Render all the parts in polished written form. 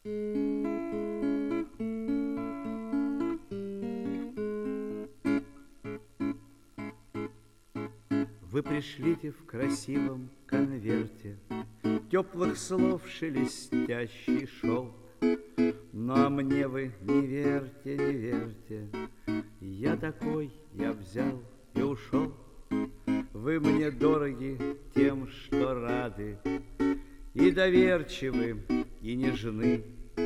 Вы пришлите в красивом конверте теплых слов шелестящий шелк. Но мне вы не верьте, не верьте, я такой, я взял и ушел. Вы мне дороги тем, что рады, и доверчивы, и нежны.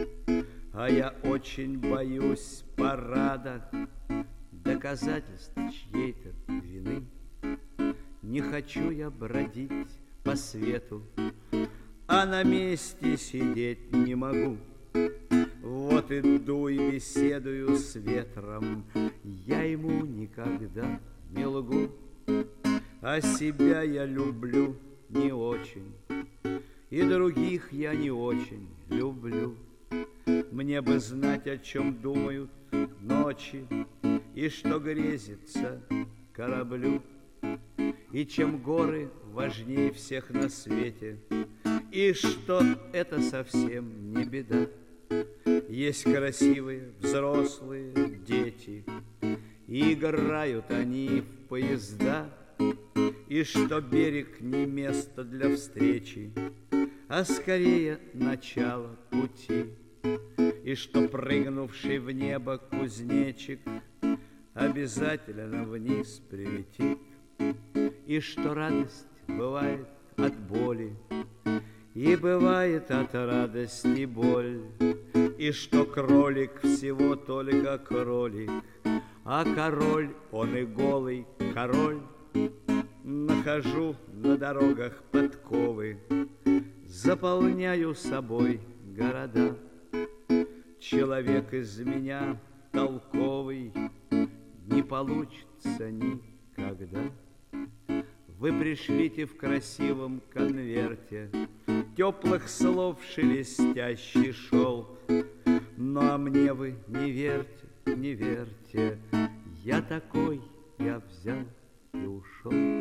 А я очень боюсь парада, доказательств чьей-то вины. Не хочу я бродить по свету, а на месте сидеть не могу. Вот иду и беседую с ветром, я ему никогда не лгу. А себя я люблю не очень, и других я не очень люблю. Мне бы знать, о чем думают ночи, и что грезится кораблю. И чем горы важнее всех на свете, и что это совсем не беда. Есть красивые взрослые дети, и играют они в поезда, и что берег не место для встречи, а скорее начало пути. И что прыгнувший в небо кузнечик обязательно вниз прилетит. И что радость бывает от боли, и бывает от радости боль. И что кролик всего только кролик, а король, он и голый король. Нахожу на дорогах подковы, заполняю собой города. Человек из меня толковый не получится никогда. Вы пришлите в красивом конверте теплых слов шелестящий шелк. Но мне вы не верьте, не верьте, я такой, я взял и ушел.